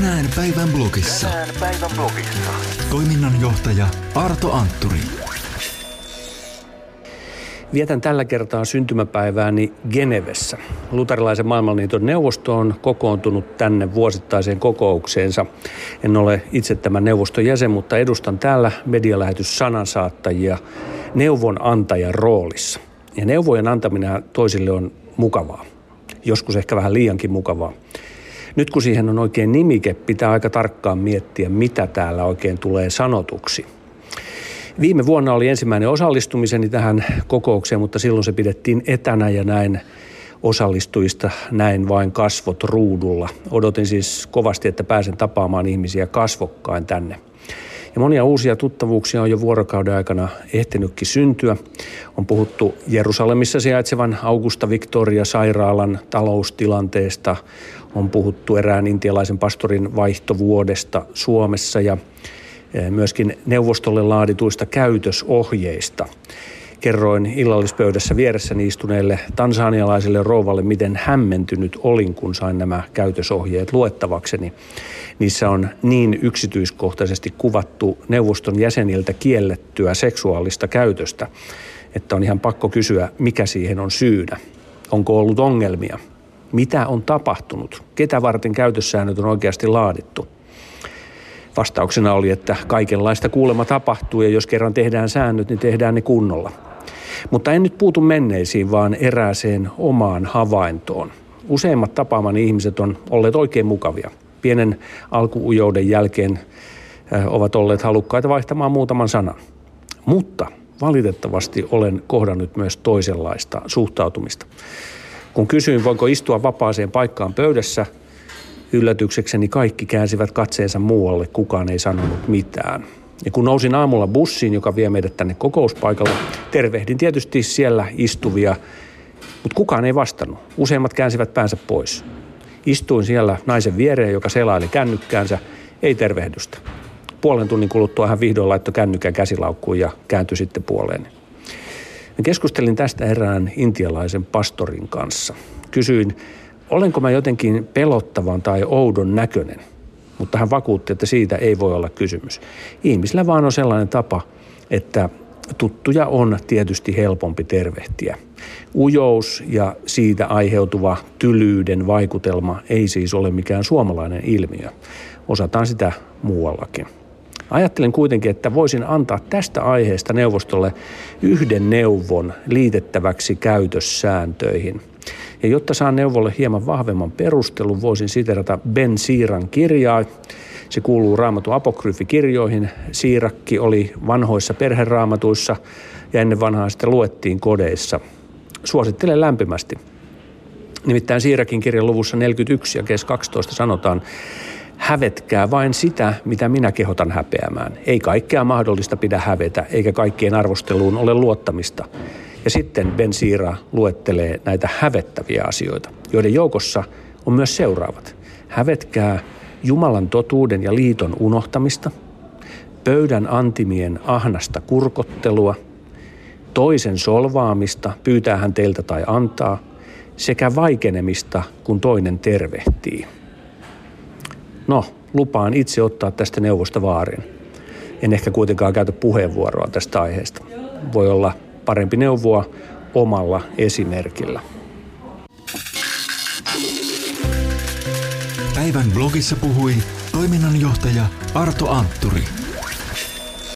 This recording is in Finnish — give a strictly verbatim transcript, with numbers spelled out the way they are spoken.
Tänään päivän blogissa. Tänään päivän blogissa. Toiminnanjohtaja Arto Antturi. Vietän tällä kertaa syntymäpäivääni Genevessä. Luterilaisen maailmanliiton neuvosto on kokoontunut tänne vuosittaiseen kokoukseensa. En ole itse tämän neuvoston jäsen, mutta edustan täällä medialähetys sanansaattajia neuvonantajan roolissa. Ja neuvojen antaminen toisille on mukavaa. Joskus ehkä vähän liiankin mukavaa. Nyt kun siihen on oikein nimike, pitää aika tarkkaan miettiä, mitä täällä oikein tulee sanotuksi. Viime vuonna oli ensimmäinen osallistumiseni tähän kokoukseen, mutta silloin se pidettiin etänä ja näin osallistujista näin vain kasvot ruudulla. Odotin siis kovasti, että pääsen tapaamaan ihmisiä kasvokkain tänne. Ja monia uusia tuttavuuksia on jo vuorokauden aikana ehtinytkin syntyä. On puhuttu Jerusalemissa sijaitsevan Augusta Victoria sairaalan taloustilanteesta. On puhuttu erään intialaisen pastorin vaihtovuodesta Suomessa ja myöskin neuvostolle laadituista käytösohjeista. Kerroin illallispöydässä vieressäni istuneelle tansanialaiselle rouvalle, miten hämmentynyt olin, kun sain nämä käytösohjeet luettavakseni. Niissä on niin yksityiskohtaisesti kuvattu neuvoston jäseniltä kiellettyä seksuaalista käytöstä, että on ihan pakko kysyä, mikä siihen on syynä. Onko ollut ongelmia? Mitä on tapahtunut? Ketä varten käytössäännöt on oikeasti laadittu? Vastauksena oli, että kaikenlaista kuulemma tapahtuu ja jos kerran tehdään säännöt, niin tehdään ne kunnolla. Mutta en nyt puutu menneisiin, vaan erääseen omaan havaintoon. Useimmat tapaamani ihmiset on olleet oikein mukavia. Pienen alkuujouden jälkeen ovat olleet halukkaita vaihtamaan muutaman sanan. Mutta valitettavasti olen kohdannut myös toisenlaista suhtautumista. Kun kysyin, voinko istua vapaaseen paikkaan pöydässä, yllätyksekseni kaikki käänsivät katseensa muualle, kukaan ei sanonut mitään. Ja kun nousin aamulla bussiin, joka vie meidät tänne kokouspaikalle, tervehdin tietysti siellä istuvia, mutta kukaan ei vastannut. Useimmat käänsivät päänsä pois. Istuin siellä naisen viereen, joka selaili kännykkäänsä, ei tervehdystä. Puolen tunnin kuluttua hän vihdoin laittoi kännykän käsilaukkuun ja kääntyi sitten puoleen. Keskustelin tästä erään intialaisen pastorin kanssa. Kysyin, olenko mä jotenkin pelottavan tai oudon näköinen, mutta hän vakuutti, että siitä ei voi olla kysymys. Ihmisillä vaan on sellainen tapa, että tuttuja on tietysti helpompi tervehtiä. Ujous ja siitä aiheutuva tylyyden vaikutelma ei siis ole mikään suomalainen ilmiö. Osataan sitä muuallakin. Ajattelen kuitenkin, että voisin antaa tästä aiheesta neuvostolle yhden neuvon liitettäväksi käytössääntöihin. Ja jotta saan neuvolle hieman vahvemman perustelun, voisin siterata Ben Siiran kirjaa. Se kuuluu Raamatun apokryfikirjoihin. Siirakki oli vanhoissa perheraamatuissa ja ennen vanhaa sitä luettiin kodeissa. Suosittelen lämpimästi. Nimittäin Siirakin kirjan luvussa neljäkymmentäyksi ja kes kaksitoista sanotaan, hävetkää vain sitä, mitä minä kehotan häpeämään. Ei kaikkea mahdollista pidä hävetä, eikä kaikkien arvosteluun ole luottamista. Ja sitten Ben Siira luettelee näitä hävettäviä asioita, joiden joukossa on myös seuraavat. Hävetkää Jumalan totuuden ja liiton unohtamista, pöydän antimien ahnasta kurkottelua, toisen solvaamista, pyytää hän teiltä tai antaa, sekä vaikenemista, kun toinen tervehtii. No, lupaan itse ottaa tästä neuvosta vaarin. En ehkä kuitenkaan käytä puheenvuoroa tästä aiheesta. Voi olla parempi neuvoa omalla esimerkillä. Päivän blogissa puhui toiminnanjohtaja Arto Antturi.